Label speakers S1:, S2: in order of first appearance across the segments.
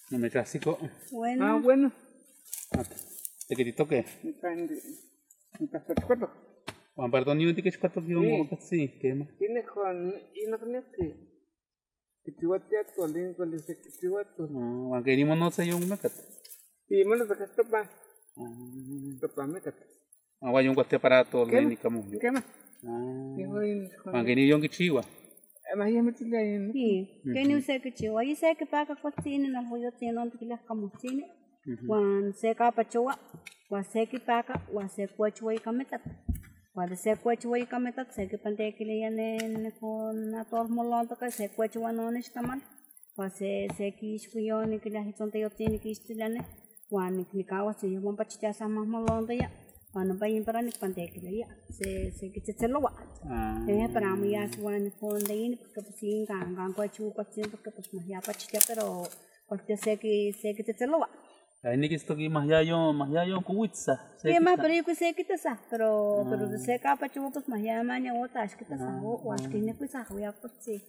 S1: No me clásico.
S2: Bueno.
S3: Ah, bueno.
S1: ¿De qué te toque?
S3: Mi recuerdo.
S1: Juan, perdón, yo no te quiero cuatro kilómetros. Sí, ¿qué más?
S3: Tiene con. Y no tenía que chihuatea tu alín, con el que chihuatea.
S1: No, aunque ni mono se yo un mecat.
S3: Y me lo dejas topa. Topa, mecat.
S1: Agua yo un cuate para todo el
S3: ¿Qué?
S1: ni camus.
S3: ¿Qué más?
S1: Aunque ni yo un kichiwa.
S3: Más ya me tiene ahí.
S2: Sí, que ni usted que chihuahua, y sé que paga cocina, no voy a tener donde que las camucine. Cuando se capa chua, cuando se que paga, cuando se cuechua y cametat. Cuando se cuechua y cametat, se que pante que le llanen con a todos molonto que se cuechua no está mal. Cuando se quisquio ni que la gente yo tiene que estilane, cuando ni cawa se yo bomba chicha más molonto ya. Cuando vayan para ni pante que le ya, se que se lo va. Para mí ya se van con de ahí porque pues sí gan cuechu cuestión porque pues más ya pachicha pero cualquier sé que se lo va.
S1: Ahí ni que esto que más ya yo cuitza.
S2: ¿Qué más? Pero yo que sé que te sa, pero de sé que pachu pues más ya mañana otra es que te sa o es que ni pues sa voy a pues sí.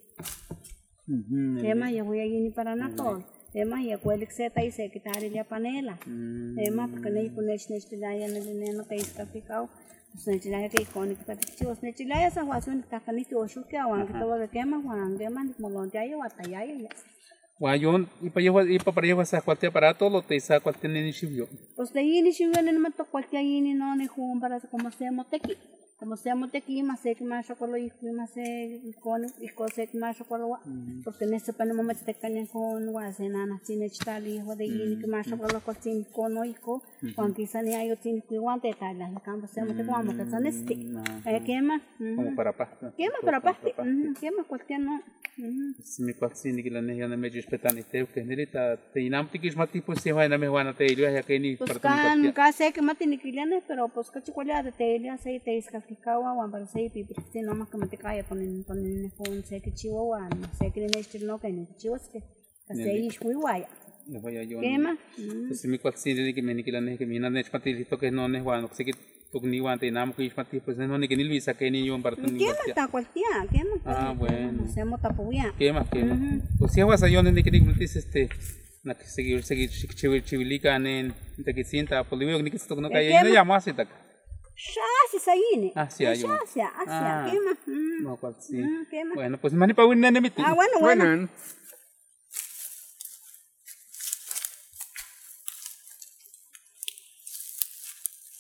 S2: ¿Qué más? Yo voy a ir ni para nada todo. Ema ya cuál exeta y secretaria ya panela. Ema porque no hay con el nechilaya no te escaficao. Pues nechilaya que icónico para que chicos nechilaya esa guasón está canito o shuke awan que todo de quema guan quema ni molonte ahí o ataya ya.
S1: Guayón y para llevar esa cualquier aparato lo te isa cualquier ni chivio.
S2: Pues de ahí ni chivio no me tocó cualquier ahí ni no ni jun para como se motequi. Como se motequi más se que más chocolate y más se icónico y cosa que más chocolate porque en ese pan momento te cañan con guasenana sin echar hijo de ahí que más chocolate con sin con hijo cuando quizá ni hay otro que guante tal la campo se motequi como que son este ¿qué más?
S1: Como para pasta.
S2: ¿Qué más para pasta? ¿Qué más cualquier no?
S1: Si me cuasi ni que la neja no me respetan este que nerita te inam tikis mati pues se va na me van a te ilu ya que ni
S2: pues can sé que mati ni kilianes pero pues que chocolate te ilu se te escaficawa o para se pipi si no más que me te cae ponen con sé que chihuahua no sé que en este no que ni chihuahua que se es muy guay ¿qué más?
S1: Si me cuasi ni que me ni que la neja que me na nech mati listo que no ne guano sé que tu ni guante inam que mati pues no ni que ni Luisa que ni yo para tu
S2: ¿qué más está cualquiera? ¿Qué más?
S1: Ah bueno
S2: se mota puya
S1: ¿qué más? Pues si aguas yo ni que ni dice na que seguir chivilica en de que sienta por lo que ni que esto no cae no llamo así taca
S2: ya se ahí
S1: hacia yo
S2: hacia ¿qué más?
S1: no cual sí
S2: ¿qué más?
S1: bueno pues mani pa win na mi
S2: bueno